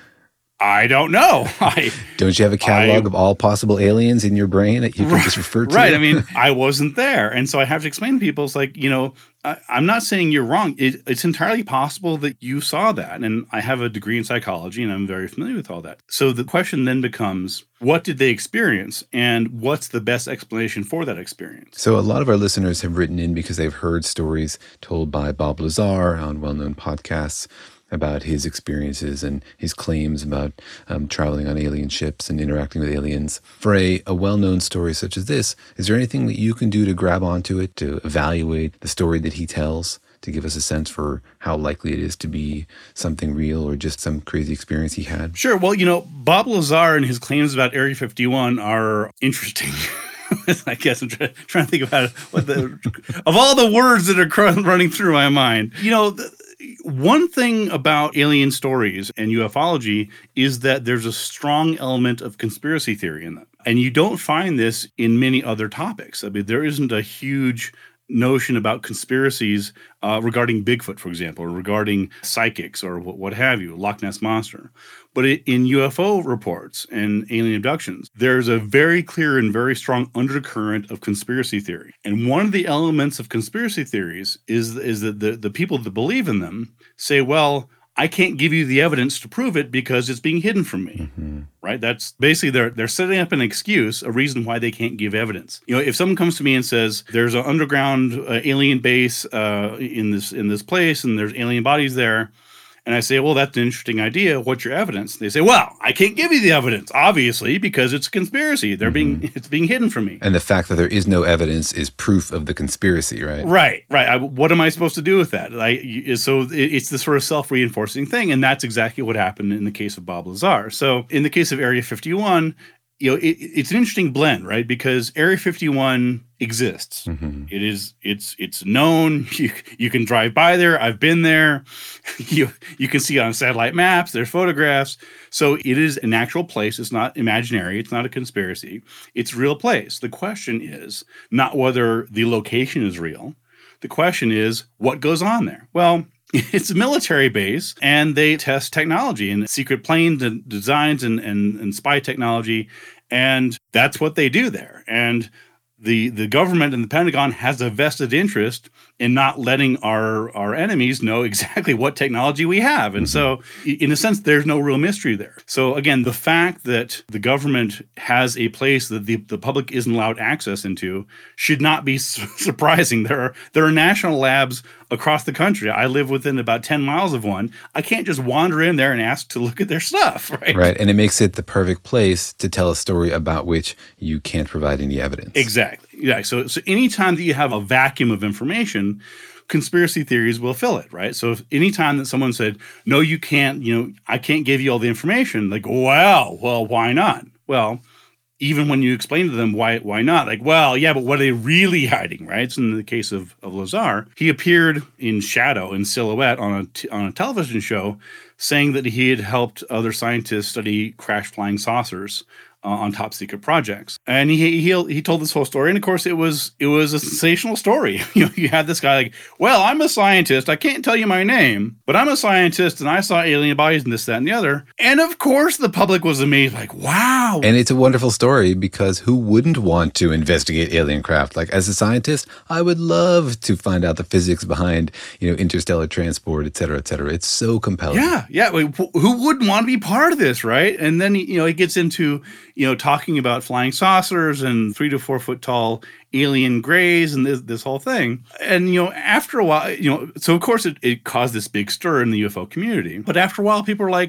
I don't know. I, Don't you have a catalog I, of all possible aliens in your brain that you can right, just refer to? Right. I mean, I wasn't there. And so I have to explain to people, it's like, you know, I, I'm not saying you're wrong. It, it's entirely possible that you saw that. And I have a degree in psychology and I'm very familiar with all that. So the question then becomes, what did they experience? And what's the best explanation for that experience? So a lot of our listeners have written in because they've heard stories told by Bob Lazar on well-known podcasts about his experiences and his claims about um, traveling on alien ships and interacting with aliens. For a, a well-known story such as this, is there anything that you can do to grab onto it, to evaluate the story that he tells, to give us a sense for how likely it is to be something real or just some crazy experience he had? Sure. Well, you know, Bob Lazar and his claims about Area fifty-one are interesting. I guess I'm try, trying to think about what the, of all the words that are cr- running through my mind. You know, the, one thing about alien stories and ufology is that there's a strong element of conspiracy theory in them. And you don't find this in many other topics. I mean, there isn't a huge notion about conspiracies uh, regarding Bigfoot, for example, or regarding psychics or what, what have you, Loch Ness Monster. But it, in U F O reports and alien abductions, there's a very clear and very strong undercurrent of conspiracy theory. And one of the elements of conspiracy theories is, is that the, the people that believe in them say, well, I can't give you the evidence to prove it because it's being hidden from me, mm-hmm. right? That's basically they're they're setting up an excuse, a reason why they can't give evidence. You know, if someone comes to me and says there's an underground uh, alien base uh, in this in this place and there's alien bodies there, and I say, well, that's an interesting idea. What's your evidence? They say, well, I can't give you the evidence, obviously, because it's a conspiracy. They're mm-hmm. being it's being hidden from me. And the fact that there is no evidence is proof of the conspiracy, right? Right, right. I, what am I supposed to do with that? I, so it's this sort of self-reinforcing thing, and that's exactly what happened in the case of Bob Lazar. So in the case of Area fifty-one, you know, it, it's an interesting blend, right? Because Area fifty-one exists. Mm-hmm. It is, it's, it's known. You, you can drive by there. I've been there. you, you can see on satellite maps. There's photographs. So it is an actual place. It's not imaginary. It's not a conspiracy. It's a real place. The question is not whether the location is real. The question is what goes on there. Well, it's a military base, and they test technology and secret plane and designs and, and, and spy technology, and that's what they do there. And the the government and the Pentagon has a vested interest in not letting our, our enemies know exactly what technology we have. And so, in a sense, there's no real mystery there. So, again, the fact that the government has a place that the, the public isn't allowed access into should not be su- surprising. There are there are national labs across the country. I live within about ten miles of one. I can't just wander in there and ask to look at their stuff, right? Right, and it makes it the perfect place to tell a story about which you can't provide any evidence. Exactly. Yeah. So, so anytime that you have a vacuum of information, conspiracy theories will fill it, right? So if anytime that someone said, no, you can't, you know, I can't give you all the information, like, well, well, why not? Well, even when you explain to them why why not, like, well, yeah, but what are they really hiding, right? So in the case of, of Lazar, he appeared in shadow, in silhouette on a, t- on a television show saying that he had helped other scientists study crash flying saucers Uh, on top secret projects. And he, he he told this whole story. And of course, it was it was a sensational story. You know, you had this guy like, well, I'm a scientist. I can't tell you my name, but I'm a scientist and I saw alien bodies and this, that, and the other. And of course, the public was amazed, like, wow. And it's a wonderful story because who wouldn't want to investigate alien craft? Like, as a scientist, I would love to find out the physics behind, you know, interstellar transport, et cetera, et cetera. It's so compelling. Yeah, yeah. Who wouldn't want to be part of this, right? And then, you know, it gets into, you know, talking about flying saucers and three to four foot tall alien grays and this, this whole thing. And, you know, after a while, you know, so of course it, it caused this big stir in the U F O community. But after a while, people are like,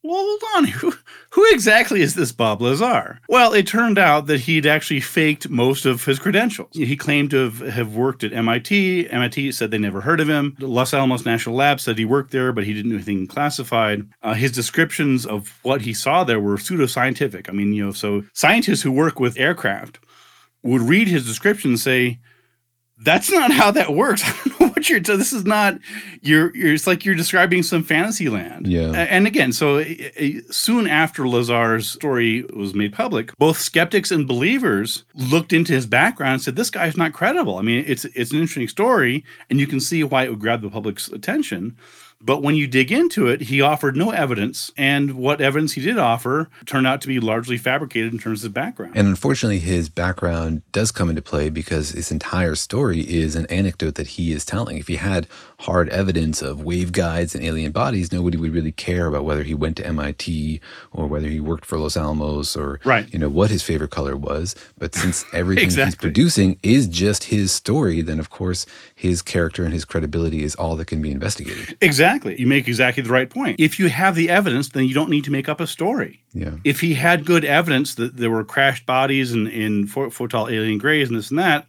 well, hold on. Who, who exactly is this Bob Lazar? Well, it turned out that he'd actually faked most of his credentials. He claimed to have, have worked at M I T. M I T said they never heard of him. Los Alamos National Lab said he worked there, but he didn't do anything classified. Uh, his descriptions of what he saw there were pseudoscientific. I mean, you know, so scientists who work with aircraft would read his description and say, that's not how that works. I don't know what you're. This is not. You're. You're. It's like you're describing some fantasy land. Yeah. And again, so uh, soon after Lazar's story was made public, both skeptics and believers looked into his background and said, "This guy's not credible." I mean, it's it's an interesting story, and you can see why it would grab the public's attention. But when you dig into it, he offered no evidence, and what evidence he did offer turned out to be largely fabricated in terms of background. And unfortunately, his background does come into play because his entire story is an anecdote that he is telling. If he had hard evidence of waveguides and alien bodies, nobody would really care about whether he went to M I T or whether he worked for Los Alamos or right. you know what his favorite color was. But since everything exactly. he's producing is just his story, then of course his character and his credibility is all that can be investigated. Exactly. You make exactly the right point. If you have the evidence, then you don't need to make up a story. Yeah. If he had good evidence that there were crashed bodies and in photon alien grays and this and that,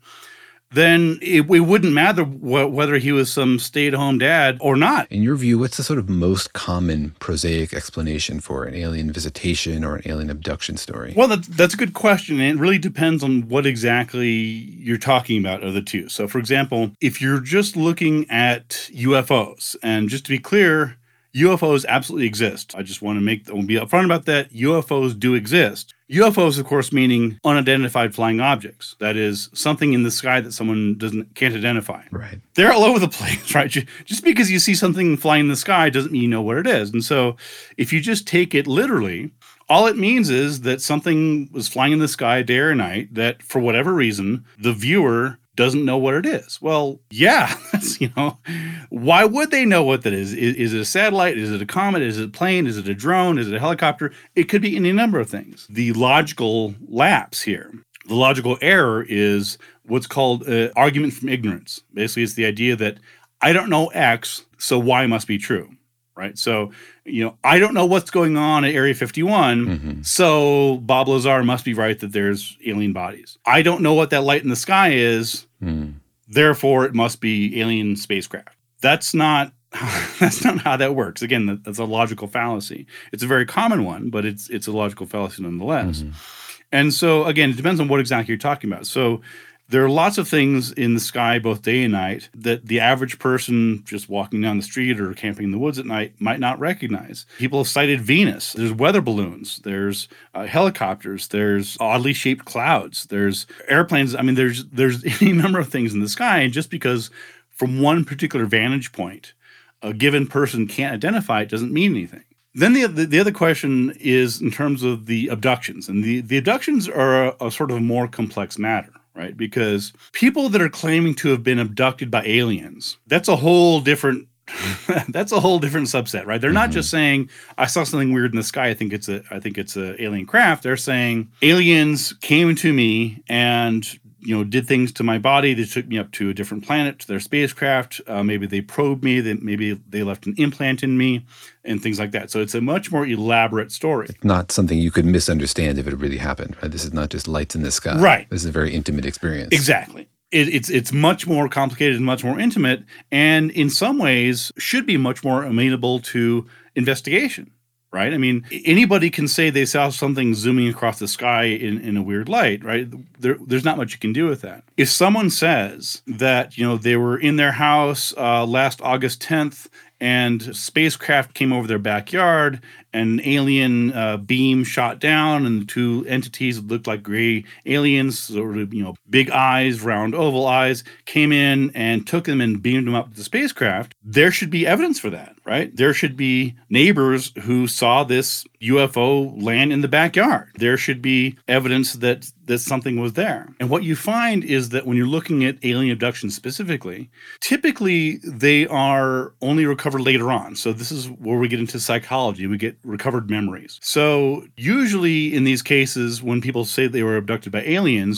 then it, it wouldn't matter wh- whether he was some stay-at-home dad or not. In your view, what's the sort of most common prosaic explanation for an alien visitation or an alien abduction story? Well, that, that's a good question, and it really depends on what exactly you're talking about of the two. So, for example, if you're just looking at U F Os, and just to be clear, U F Os absolutely exist. I just want to make will be upfront about that. U F Os do exist. U F Os, of course, meaning unidentified flying objects. That is something in the sky that someone doesn't can't identify. Right. They're all over the place, right? Just because you see something flying in the sky doesn't mean you know what it is. And so if you just take it literally, all it means is that something was flying in the sky day or night that, for whatever reason, the viewer doesn't know what it is. Well, yeah, that's, you know, why would they know what that is? is? Is it a satellite? Is it a comet? Is it a plane? Is it a drone? Is it a helicopter? It could be any number of things. The logical lapse here, the logical error is what's called uh, argument from ignorance. Basically, it's the idea that I don't know X, so Y must be true, right? So, you know, I don't know what's going on at Area fifty-one, mm-hmm. so Bob Lazar must be right that there's alien bodies. I don't know what that light in the sky is, mm. therefore it must be alien spacecraft. That's not that's not how that works. Again, that's a logical fallacy. It's a very common one, but it's it's a logical fallacy nonetheless. Mm-hmm. And so, again, it depends on what exactly you're talking about. So there are lots of things in the sky, both day and night, that the average person just walking down the street or camping in the woods at night might not recognize. People have sighted Venus. There's weather balloons. There's uh, helicopters. There's oddly shaped clouds. There's airplanes. I mean, there's there's any number of things in the sky. And just because from one particular vantage point a given person can't identify it doesn't mean anything. Then the, the the other question is in terms of the abductions. And the, the abductions are a, a sort of a more complex matter. Right? Because people that are claiming to have been abducted by aliens, that's a whole different that's a whole different subset, right? They're mm-hmm. not just saying, I saw something weird in the sky, I think it's a I think it's a alien craft. They're saying aliens came to me and, you know, did things to my body. They took me up to a different planet, to their spacecraft. Uh, maybe they probed me. They, maybe they left an implant in me and things like that. So it's a much more elaborate story. It's not something you could misunderstand if it really happened, right? This is not just lights in the sky. Right. This is a very intimate experience. Exactly. It, it's it's much more complicated and much more intimate, and in some ways should be much more amenable to investigation. Right? I mean, anybody can say they saw something zooming across the sky in, in a weird light, right? There, there's not much you can do with that. If someone says that, you know, they were in their house uh, last August tenth and spacecraft came over their backyard, an alien uh, beam shot down, and the two entities that looked like gray aliens, sort of, you know, big eyes, round oval eyes, came in and took them and beamed them up to the spacecraft, there should be evidence for that, right? There should be neighbors who saw this U F O land in the backyard. There should be evidence that that something was there. And what you find is that when you're looking at alien abduction specifically, typically they are only recovered later on. So this is where we get into psychology. We get recovered memories. So usually in these cases, when people say they were abducted by aliens,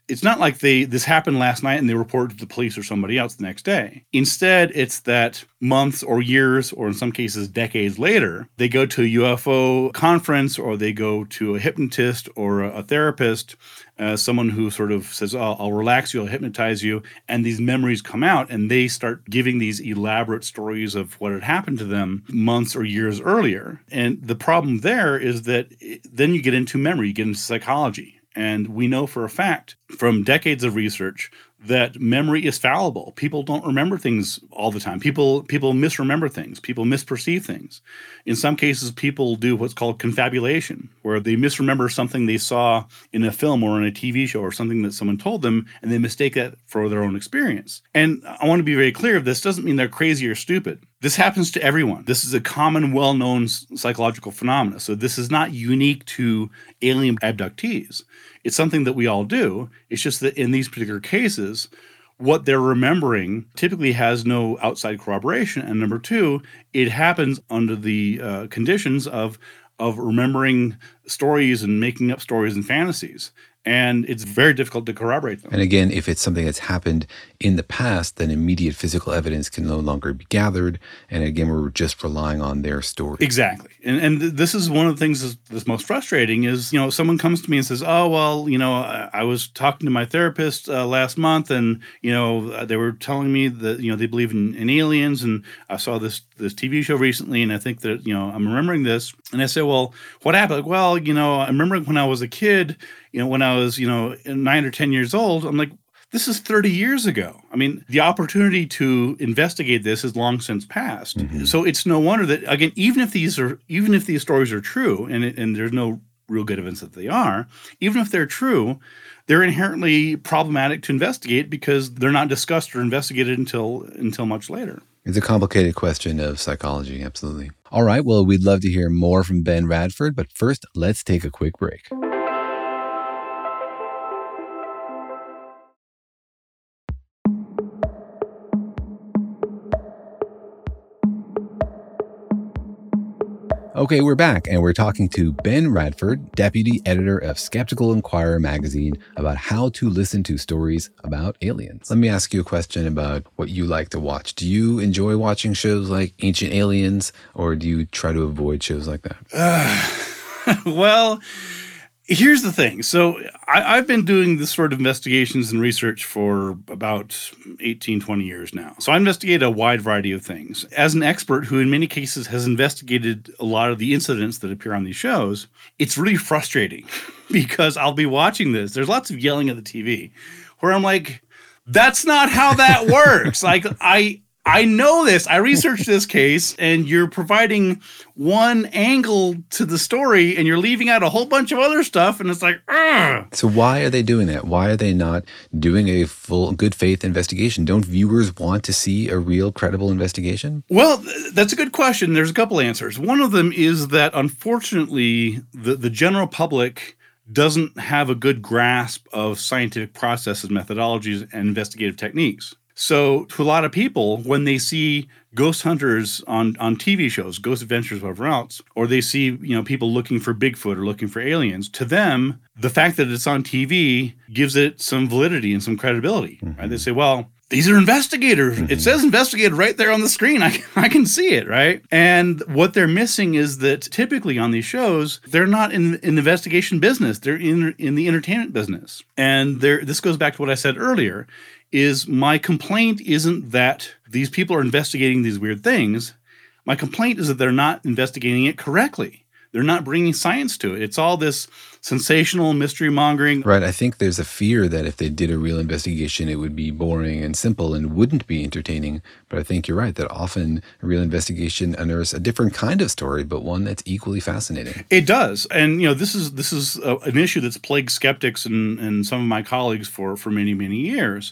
it's not like they this happened last night and they report to the police or somebody else the next day. Instead, it's that months or years, or in some cases decades later, they go to a U F O conference, or they go to a hypnotist or a, a therapist, uh, someone who sort of says, oh, I'll relax you, I'll hypnotize you, and these memories come out, and they start giving these elaborate stories of what had happened to them months or years earlier. And the problem there is that then you get into memory, you get into psychology. And we know for a fact from decades of research that memory is fallible. People don't remember things all the time. People people misremember things. People misperceive things. In some cases, people do what's called confabulation, where they misremember something they saw in a film or in a T V show or something that someone told them, and they mistake that for their own experience. And I want to be very clear, this doesn't mean they're crazy or stupid. This happens to everyone. This is a common, well-known psychological phenomenon. So this is not unique to alien abductees. It's something that we all do. It's just that in these particular cases, what they're remembering typically has no outside corroboration. And number two, it happens under the uh, conditions of of remembering stories and making up stories and fantasies. And it's very difficult to corroborate them. And again, if it's something that's happened in the past, then immediate physical evidence can no longer be gathered. And again, we're just relying on their story. Exactly. And and th- this is one of the things that's, that's most frustrating is, you know, someone comes to me and says, oh, well, you know, I, I was talking to my therapist uh, last month, and, you know, they were telling me that, you know, they believe in, in aliens, and I saw this this T V show recently, and I think that, you know, I'm remembering this. And I say, well, what happened? Like, well, you know, I remember when I was a kid, you know, when I was, you know, nine or ten years old. I'm like, this is thirty years ago. I mean, the opportunity to investigate this has long since passed. Mm-hmm. So it's no wonder that, again, even if these are, even if these stories are true, and it, and there's no real good evidence that they are, even if they're true, they're inherently problematic to investigate because they're not discussed or investigated until until much later. It's a complicated question of psychology, absolutely. All right, well, we'd love to hear more from Ben Radford, but first, let's take a quick break. Okay, we're back, and we're talking to Ben Radford, deputy editor of Skeptical Inquirer magazine, about how to listen to stories about aliens. Let me ask you a question about what you like to watch. Do you enjoy watching shows like Ancient Aliens, or do you try to avoid shows like that? Uh, well, here's the thing. So I, I've been doing this sort of investigations and research for about eighteen, twenty years now. So I investigate a wide variety of things. As an expert who in many cases has investigated a lot of the incidents that appear on these shows, it's really frustrating because I'll be watching this. There's lots of yelling at the T V where I'm like, that's not how that works. Like, I... I know this. I researched this case, and you're providing one angle to the story, and you're leaving out a whole bunch of other stuff, and it's like, ugh. So why are they doing that? Why are they not doing a full good faith investigation? Don't viewers want to see a real credible investigation? Well, that's a good question. There's a couple answers. One of them is that, unfortunately, the, the general public doesn't have a good grasp of scientific processes, methodologies, and investigative techniques. So to a lot of people, when they see ghost hunters on, on T V shows, Ghost Adventures, whatever else, or they see, you know, people looking for Bigfoot or looking for aliens, to them, the fact that it's on T V gives it some validity and some credibility. Mm-hmm. Right? They say, well, these are investigators. Mm-hmm. It says investigator right there on the screen. I, I can see it, right? And what they're missing is that typically on these shows, they're not in, in the investigation business. They're in, in the entertainment business. And there, this goes back to what I said earlier, is my complaint isn't that these people are investigating these weird things. My complaint is that they're not investigating it correctly. They're not bringing science to it. It's all this sensational mystery mongering. Right. I think there's a fear that if they did a real investigation, it would be boring and simple and wouldn't be entertaining. But I think you're right that often a real investigation unearths a different kind of story, but one that's equally fascinating. It does. And, you know, this is this is a, an issue that's plagued skeptics and, and some of my colleagues for, for many, many years,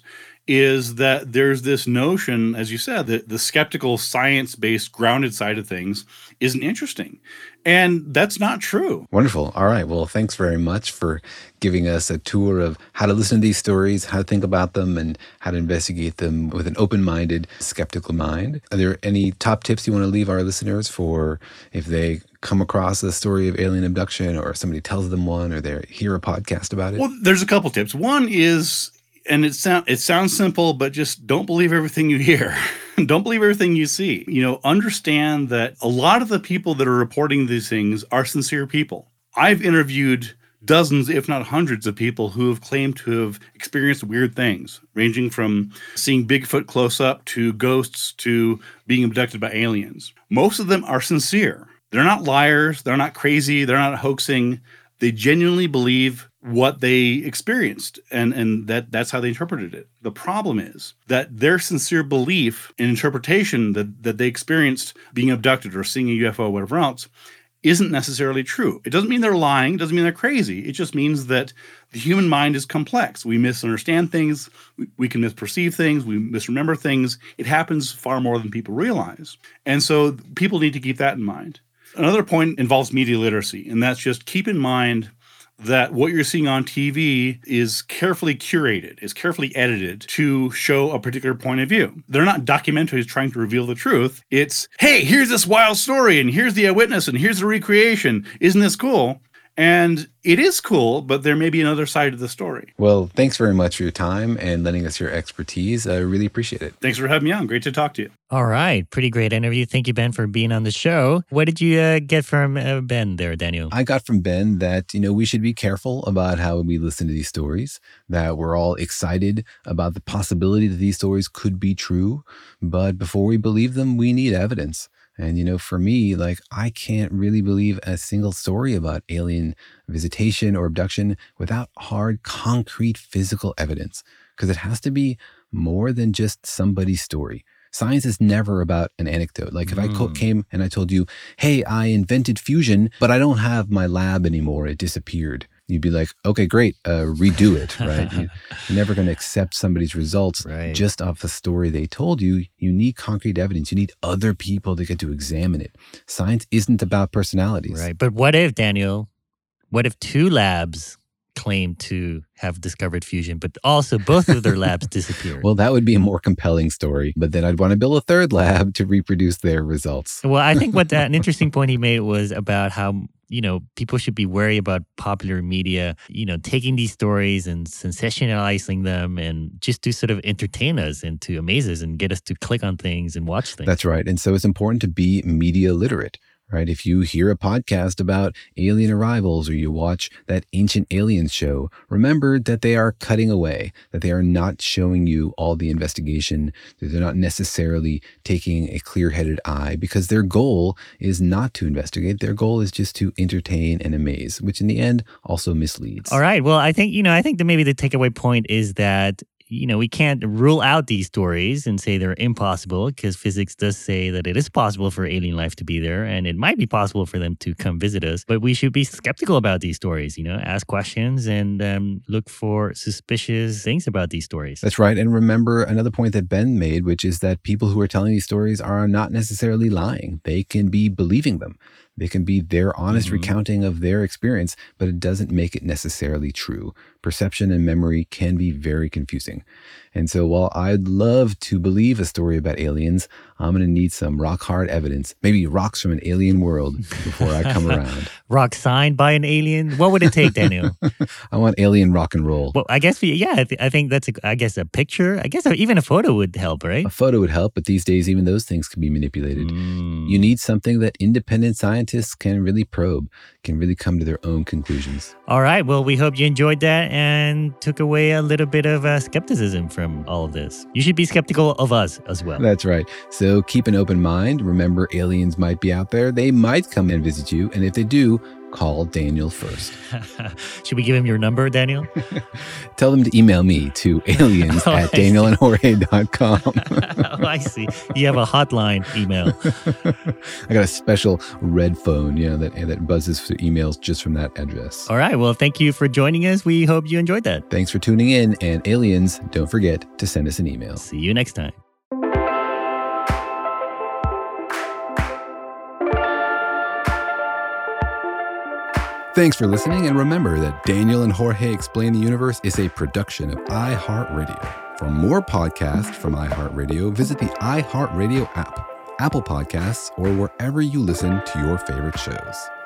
is that there's this notion, as you said, that the skeptical, science-based, grounded side of things isn't interesting. And that's not true. Wonderful. All right. Well, thanks very much for giving us a tour of how to listen to these stories, how to think about them, and how to investigate them with an open-minded, skeptical mind. Are there any top tips you want to leave our listeners for if they come across a story of alien abduction, or somebody tells them one, or they hear a podcast about it? Well, there's a couple tips. One is, and it, sound, it sounds simple, but just don't believe everything you hear. Don't believe everything you see. You know, understand that a lot of the people that are reporting these things are sincere people. I've interviewed dozens, if not hundreds, of people who have claimed to have experienced weird things, ranging from seeing Bigfoot close up to ghosts to being abducted by aliens. Most of them are sincere. They're not liars. They're not crazy. They're not hoaxing. They genuinely believe what they experienced, and, and that that's how they interpreted it. The problem is that their sincere belief and interpretation that, that they experienced being abducted or seeing a U F O or whatever else isn't necessarily true. It doesn't mean they're lying. It doesn't mean they're crazy. It just means that the human mind is complex. We misunderstand things. We, we can misperceive things. We misremember things. It happens far more than people realize. And so people need to keep that in mind. Another point involves media literacy, and that's just keep in mind that what you're seeing on T V is carefully curated, is carefully edited to show a particular point of view. They're not documentaries trying to reveal the truth. It's, hey, here's this wild story, and here's the eyewitness, and here's the recreation. Isn't this cool? And it is cool, but there may be another side of the story. Well, thanks very much for your time and lending us your expertise. I really appreciate it. Thanks for having me on. Great to talk to you. All right. Pretty great interview. Thank you, Ben, for being on the show. What did you uh, get from uh, Ben there, Daniel? I got from Ben that, you know, we should be careful about how we listen to these stories, that we're all excited about the possibility that these stories could be true. But before we believe them, we need evidence. And, you know, for me, like, I can't really believe a single story about alien visitation or abduction without hard, concrete, physical evidence, because it has to be more than just somebody's story. Science is never about an anecdote. Like if mm. I co- came and I told you, hey, I invented fusion, but I don't have my lab anymore. It disappeared. You'd be like, okay, great, uh, redo it, right? you, you're never going to accept somebody's results right. just off a story they told you. You need concrete evidence. You need other people to get to examine it. Science isn't about personalities. Right. But what if, Daniel, what if two labs claim to have discovered fusion, but also both of their labs disappeared? Well, that would be a more compelling story, but then I'd want to build a third lab to reproduce their results. Well, I think what that, an interesting point he made was about how, you know, people should be wary about popular media, you know, taking these stories and sensationalizing them and just to sort of entertain us and to amaze us and get us to click on things and watch things. That's right. And so it's important to be media literate. Right? If you hear a podcast about alien arrivals or you watch that Ancient Aliens show, remember that they are cutting away, that they are not showing you all the investigation, that they're not necessarily taking a clear-headed eye, because their goal is not to investigate. Their goal is just to entertain and amaze, which in the end also misleads. All right. Well, I think, you know, I think that maybe the takeaway point is that, you know, we can't rule out these stories and say they're impossible, because physics does say that it is possible for alien life to be there and it might be possible for them to come visit us. But we should be skeptical about these stories, you know, ask questions and um, look for suspicious things about these stories. That's right. And remember another point that Ben made, which is that people who are telling these stories are not necessarily lying. They can be believing them. They can be their honest mm-hmm. recounting of their experience, but it doesn't make it necessarily true. Perception and memory can be very confusing. And so while I'd love to believe a story about aliens, I'm going to need some rock hard evidence, maybe rocks from an alien world before I come around. Rock signed by an alien? What would it take, Daniel? I want alien rock and roll. Well, I guess, we, yeah, I, th- I think that's, a, I guess, a picture. I guess even a photo would help, right? A photo would help, but these days, even those things can be manipulated. Mm. You need something that independent scientists can really probe, can really come to their own conclusions. All right. Well, we hope you enjoyed that and took away a little bit of uh, skepticism from all of this. You should be skeptical of us as well. That's right. So keep an open mind. Remember, aliens might be out there. They might come and visit you. And if they do, call Daniel first. Should we give him your number, Daniel? Tell them to email me to aliens Oh, at I daniel and jorge dot com. Oh, I see. You have a hotline email. I got a special red phone, you know, that, that buzzes for emails just from that address. All right. Well, thank you for joining us. We hope you enjoyed that. Thanks for tuning in. And aliens, don't forget to send us an email. See you next time. Thanks for listening, and remember that Daniel and Jorge Explain the Universe is a production of iHeartRadio. For more podcasts from iHeartRadio, visit the iHeartRadio app, Apple Podcasts, or wherever you listen to your favorite shows.